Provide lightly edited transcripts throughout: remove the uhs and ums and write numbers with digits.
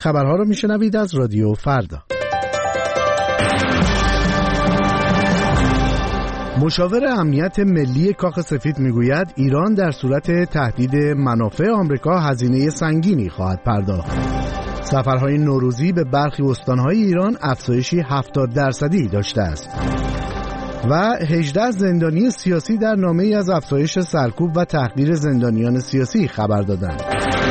خبرها رو میشنوید از رادیو فردا. مشاور امنیت ملی کاخ سفید میگوید ایران در صورت تهدید منافع آمریکا هزینه سنگینی خواهد پرداخت. سفرهای نوروزی به برخی استانهای ایران افزایشی 70% داشته است. و 18 زندانی سیاسی در نامه‌ای از افزایش سرکوب و تحقیر زندانیان سیاسی خبر دادند.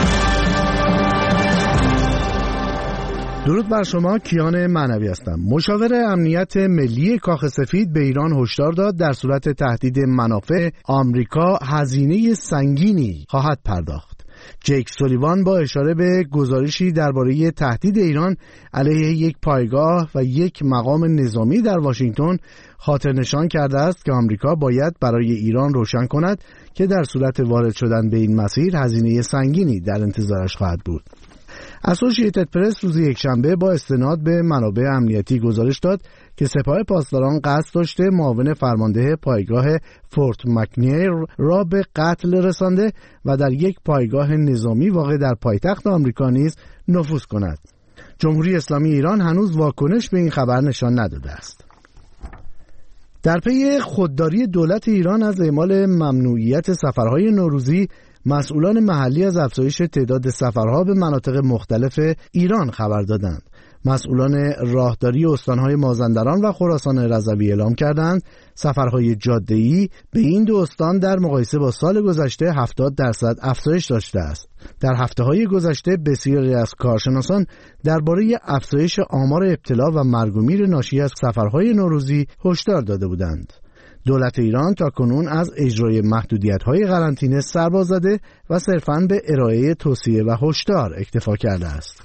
درود بر شما، کیان معنوی هستم. مشاور امنیت ملی کاخ سفید به ایران هشدار داد در صورت تهدید منافع آمریکا هزینه سنگینی خواهد پرداخت. جیک سولیوان با اشاره به گزارشی درباره تهدید ایران علیه یک پایگاه و یک مقام نظامی در واشنگتن خاطر نشان کرده است که آمریکا باید برای ایران روشن کند که در صورت وارد شدن به این مسیر هزینه سنگینی در انتظارش خواهد بود. اسوسییتد پرس روز یکشنبه با استناد به منابع امنیتی گزارش داد که سپاه پاسداران قصد داشته معاون فرمانده پایگاه فورت مکنیر را به قتل رسانده و در یک پایگاه نظامی واقع در پایتخت آمریکا نیز نفوذ کند. جمهوری اسلامی ایران هنوز واکنش به این خبر نشان نداده است. در پی خودداری دولت ایران از اعمال ممنوعیت سفرهای نوروزی، مسئولان محلی از افزایش تعداد سفرها به مناطق مختلف ایران خبر دادند. مسئولان راهداری استانهای مازندران و خراسان رضوی اعلام کردند سفرهای جاده‌ای به این دو استان در مقایسه با سال گذشته 70% افزایش داشته است. در هفته‌های گذشته بسیاری از کارشناسان درباره افزایش آمار ابتلا و مرگ و میر ناشی از سفرهای نوروزی هشدار داده بودند. دولت ایران تاکنون از اجرای محدودیت‌های قرنطینه سر باز زده و صرفاً به ارائه توصیه و هشدار اکتفا کرده است.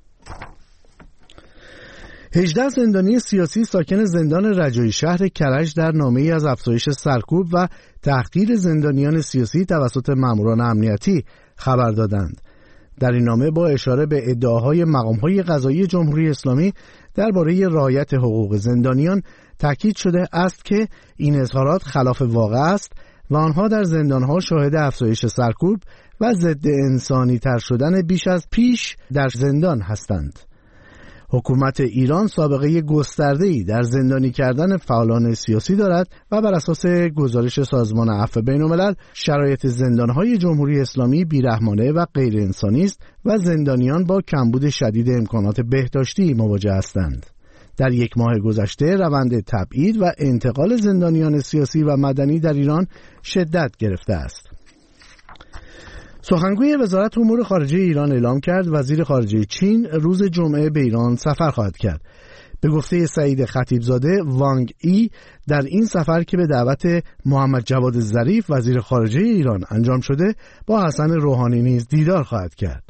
18 زندانی سیاسی ساکن زندان رجایی شهر کرج در نامه‌ای از افزایش سرکوب و تحقیر زندانیان سیاسی توسط ماموران امنیتی خبر دادند. در این نامه با اشاره به ادعاهای مقام‌های قضایی جمهوری اسلامی درباره رعایت حقوق زندانیان تاکید شده است که این اظهارات خلاف واقع است و آنها در زندانها شاهد افزایش سرکوب و ضد انسانی تر شدن بیش از پیش در زندان هستند. حکومت ایران سابقه گسترده‌ای در زندانی کردن فعالان سیاسی دارد و بر اساس گزارش سازمان عفو بین‌الملل شرایط زندان‌های جمهوری اسلامی بیرحمانه و غیر انسانی است و زندانیان با کمبود شدید امکانات بهداشتی مواجه هستند. در یک ماه گذشته روند تبعید و انتقال زندانیان سیاسی و مدنی در ایران شدت گرفته است. سخنگوی وزارت امور خارجه ایران اعلام کرد وزیر خارجه چین روز جمعه به ایران سفر خواهد کرد. به گفته سعید خطیبزاده، وانگ ای در این سفر که به دعوت محمد جواد ظریف وزیر خارجه ایران انجام شده با حسن روحانی نیز دیدار خواهد کرد.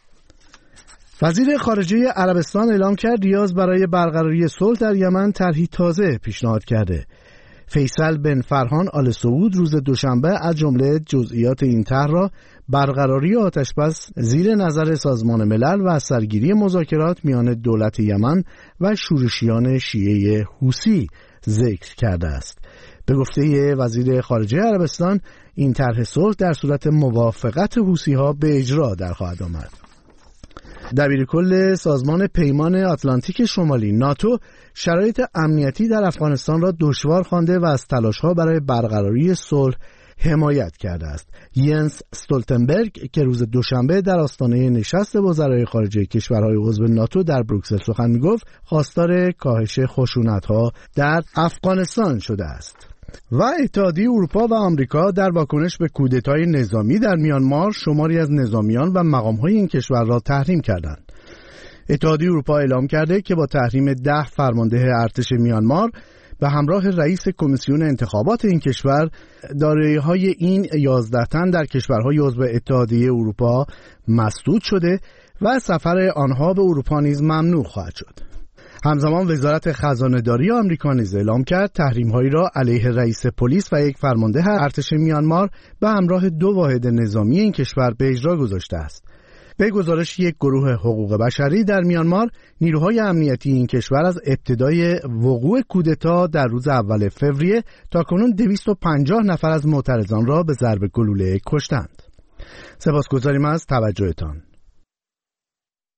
وزیر خارجه عربستان اعلام کرد ریاض برای برقراری صلح در یمن طرحی تازه پیشنهاد کرده. فیصل بن فرحان آل سعود روز دوشنبه از جمله جزئیات این طرح را برقراری آتشبس زیر نظر سازمان ملل و سرگیری مذاکرات میان دولت یمن و شورشیان شیعه حوثی ذکر کرده است. به گفته وزیر خارجه عربستان این طرح صلح در صورت موافقت حوثی‌ها به اجرا در خواهد آمد. دبیرکل سازمان پیمان آتلانتیک شمالی ناتو شرایط امنیتی در افغانستان را دشوار خوانده و از تلاش‌ها برای برقراری صلح حمایت کرده است. ینس استولتنبرگ که روز دوشنبه در آستانه نشست وزرای خارجه کشورهای عضو ناتو در بروکسل سخن می‌گفت، خواستار کاهش خشونت‌ها در افغانستان شده است. و اتحادیه اروپا و آمریکا در واکنش به کودتای نظامی در میانمار شماری از نظامیان و مقام‌های این کشور را تحریم کردند. اتحادیه اروپا اعلام کرده که با تحریم 10 فرمانده ارتش میانمار به همراه رئیس کمیسیون انتخابات این کشور، دارایی‌های این 11 تن در کشورهای عضو اتحادیه اروپا مسدود شده و سفر آنها به اروپا نیز ممنوع خواهد شد. همزمان وزارت خزانه‌داری آمریکا نیز اعلام کرد تحریم‌هایی را علیه رئیس پلیس و یک فرمانده ارتش میانمار به همراه 2 واحد نظامی این کشور به اجرا گذاشته است. به گزارش یک گروه حقوق بشری در میانمار، نیروهای امنیتی این کشور از ابتدای وقوع کودتا در روز اول فوریه تاکنون 250 نفر از معترضان را به ضرب گلوله کشتند. سپاسگزاریم از توجهتان.